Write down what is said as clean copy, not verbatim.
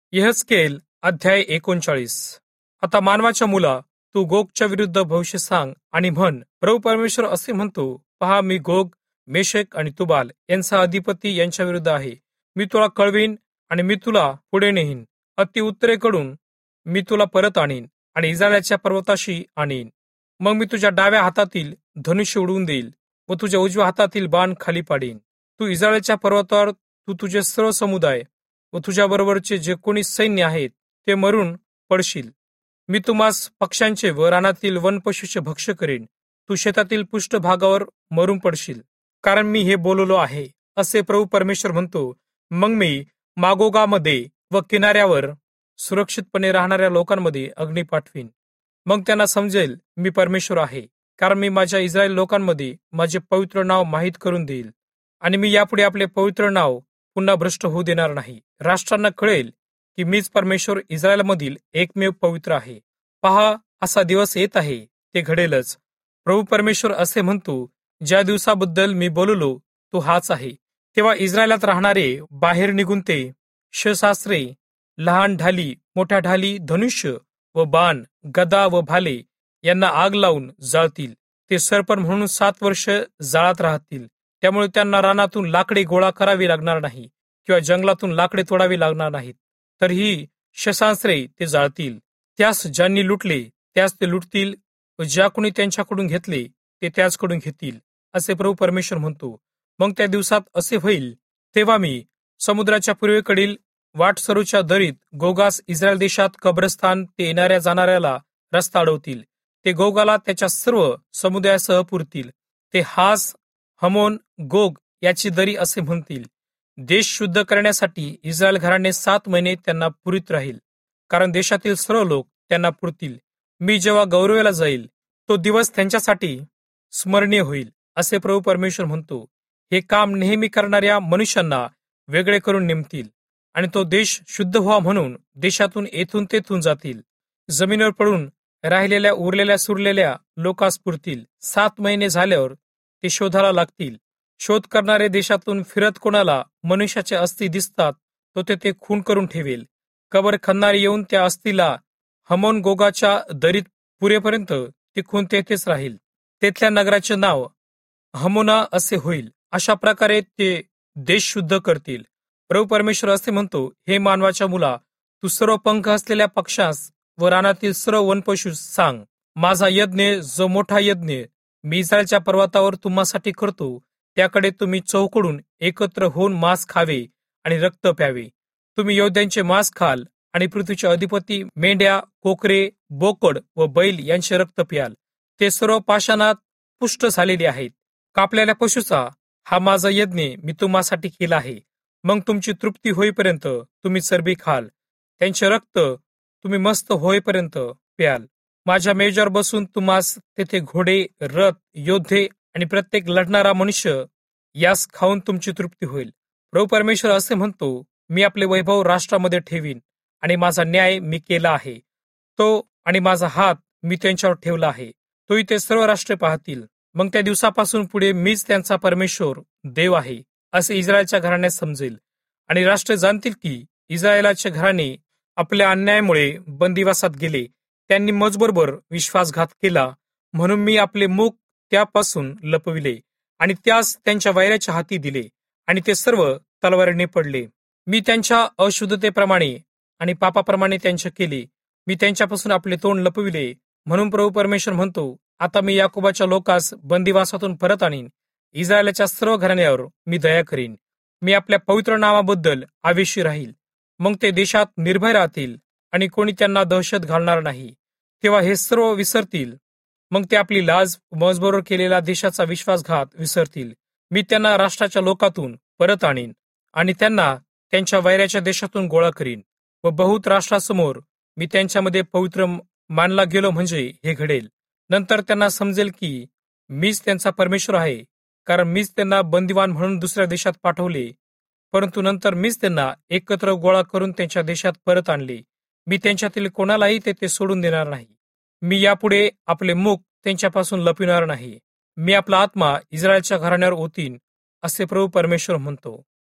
यहेजकेल अध्याय 39. आता मानवाच्या मुला, तू गोगच्या विरुद्ध भविष्य सांग आणि म्हण, प्रभू परमेश्वर असे म्हणतो, पहा, मी गोग, मेशेक आणि तुबाल यांचा अधिपती यांच्या विरुद्ध आहे. मी तुला कळवीन आणि मी तुला पुढे नेईन. अति उत्तरेकडून मी तुला परत आणीन आणि इस्रायलच्या पर्वताशी आणीन. मग मी तुझ्या डाव्या हातातील धनुष्य उडवून देईल व तुझ्या उजव्या हातातील बाण खाली पाडीन. तू इस्रायलच्या पर्वतावर तू तुझे सर्व समुदाय व तुझ्याबरोबरचे जे कोणी सैन्य आहेत ते मरून पडशील. मी तुम्हास पक्ष्यांचे व रानातील वनपशूचे भक्ष्य करेन. तू शेतातील पृष्ठभागावर मरून पडशील, कारण मी हे बोललो आहे, असे प्रभू परमेश्वर म्हणतो. मग मी मागोगामध्ये व किनाऱ्यावर सुरक्षितपणे राहणाऱ्या लोकांमध्ये अग्नी पाठवीन. मग त्यांना समजेल मी परमेश्वर आहे, कारण मी माझ्या इस्रायल लोकांमध्ये माझे पवित्र नाव माहीत करून देईल आणि मी यापुढे आपले पवित्र नाव पुन्हा भ्रष्ट होऊ देणार नाही. राष्ट्रांना कळेल की मीच परमेश्वर इस्रायलमधील एकमेव पवित्र आहे. पहा, असा दिवस येत आहे, ते घडेलच. प्रभू परमेश्वर असे म्हणतो, ज्या दिवसाबद्दल मी बोललो तो हाच आहे. तेव्हा इस्रायलात राहणारे बाहेर निघून ते शस्त्रे, लहान ढाली, मोठ्या ढाली, धनुष्य व बाण, गदा व भाले यांना आग लावून जाळतील. ते सरपण म्हणून 7 वर्ष जाळात राहतील. त्यामुळे त्यांना रानातून लाकडे गोळा करावी लागणार नाही किंवा जंगलातून लाकडे तोडावी लागणार नाहीत. तर ही शस्त्रे ते जाळतील. त्यास ज्यांनी लुटले त्यास ते लुटतील व ज्या कोणी त्यांच्याकडून घेतले ते त्याचकडून घेतील, असे प्रभू परमेश्वर म्हणतो. मग त्या दिवसात असे होईल, तेव्हा मी समुद्राच्या पूर्वेकडील वाटसरूच्या दरीत गोगास इस्रायल देशात कब्रस्तान ते येणाऱ्या जाणाऱ्याला रस्ता अडवतील. ते गोगाला त्याच्या सर्व समुदायासह पुरतील. ते हास, हमोन, गोग याची दरी असे म्हणतील. देश शुद्ध करण्यासाठी इस्रायल घराणे 7 महिने त्यांना पुरीत राहील, कारण देशातील सर्व लोक त्यांना पुरतील. मी जेव्हा गौरवेला जाईल तो दिवस त्यांच्यासाठी स्मरणीय होईल, असे प्रभू परमेश्वर म्हणतो. हे काम नेहमी करणाऱ्या मनुष्यांना वेगळे करून नेमतील आणि तो देश शुद्ध व्हावा म्हणून देशातून येथून तेथून जातील. जमिनीवर पडून राहिलेल्या उरलेल्या सुरलेल्या लोकास पुरतील. 7 महिने झाल्यावर ते शोधाला लागतील. शोध करणारे देशातून फिरत कोणाला मनुष्याचे अस्थी दिसतात तो ते खून करून ठेवेल. कबर खणणारे येऊन त्या अस्थीला हमोन गोगाच्या दरीत पुरेपर्यंत ती खून तेथेच राहील. तेथल्या नगराचे नाव हमोना असे होईल. अशा प्रकारे ते देश शुद्ध करतील. प्रभू परमेश्वर असे म्हणतो, हे मानवाच्या मुला, तू सर्व पंख असलेल्या पक्षास व रानातील सर्व वनपशूस सांग, माझा यज्ञ, जो मोठा यज्ञ मी इस्रायलच्या पर्वतावर तुम्हासाठी करतो, त्याकडे तुम्ही चौकडून एकत्र होऊन मांस खावे आणि रक्त प्यावे. तुम्ही योद्ध्यांचे मांस खाल आणि पृथ्वीचे अधिपती मेंढ्या, कोकरे, बोकड व बैल यांचे रक्त प्याल. ते सर्व पाषाणात पुष्ट झालेले आहेत. कापलेल्या पशूचा हा माझा यज्ञ मी तुम्हासाठी केला आहे. मग तुमची तृप्ती होईपर्यंत तुम्ही चरबी खाल, त्यांचे रक्त तुम्ही मस्त होईपर्यंत प्याल. माझ्या मेजावर बसून तुम्हास तेथे घोडे, रथ, योद्धे आणि प्रत्येक लढणारा मनुष्य यास खाऊन तुमची तृप्ती होईल. प्रभू परमेश्वर असे म्हणतो, मी आपले वैभव राष्ट्रामध्ये ठेवीन आणि माझा न्याय मी केला आहे तो, आणि माझा हात मी त्यांच्यावर ठेवला आहे, तोही ते सर्व राष्ट्रे पाहतील. मग त्या दिवसापासून पुढे मीच त्यांचा परमेश्वर देव आहे, असे इस्रायलच्या घराण्यास समजेल. आणि राष्ट्र जाणतील की इस्रायलाचे घराणे आपल्या अन्यायामुळे बंदिवासात गेले. त्यांनी मजबरोबर विश्वासघात केला, म्हणून मी आपले मुख त्यापासून लपविले आणि त्यास त्यांच्या वैराच्या हाती दिले आणि ते सर्व तलवारीने पडले. मी त्यांच्या अशुद्धतेप्रमाणे आणि पापाप्रमाणे त्यांचे केले. मी त्यांच्यापासून आपले तोंड लपविले. म्हणून प्रभू परमेश्वर म्हणतो, आता मी याकोबाच्या लोकास बंदिवासातून परत आणीन. इस्रायलाच्या सर्व घराण्यावर मी दया करीन. मी आपल्या पवित्र नावाबद्दल आवेशी राहील. मग ते देशात निर्भय राहतील आणि कोणी त्यांना दहशत घालणार नाही. तेव्हा हे सर्व विसरतील. मग ते आपली लाज, मजबरोबर केलेला देशाचा विश्वासघात विसरतील. मी त्यांना राष्ट्राच्या लोकातून परत आणीन आणि त्यांना त्यांच्या वैराच्या देशातून गोळा करीन व बहुत राष्ट्रासमोर मी त्यांच्यामध्ये पवित्र मानला गेलो म्हणजे हे घडेल. नंतर त्यांना समजेल की मीच त्यांचा परमेश्वर आहे, कारण मीच त्यांना बंदिवान म्हणून दुसऱ्या देशात पाठवले, परंतु नंतर मीच त्यांना एकत्र गोळा करून त्यांच्या देशात परत आणले. मी त्यांच्यातील कोणालाही ते सोडून देणार नाही. मी यापुढे आपले मुख त्यांच्यापासून लपविणार नाही. मी आपला आत्मा इस्रायलच्या घराण्यावर ओतीन, असे प्रभू परमेश्वर म्हणतो.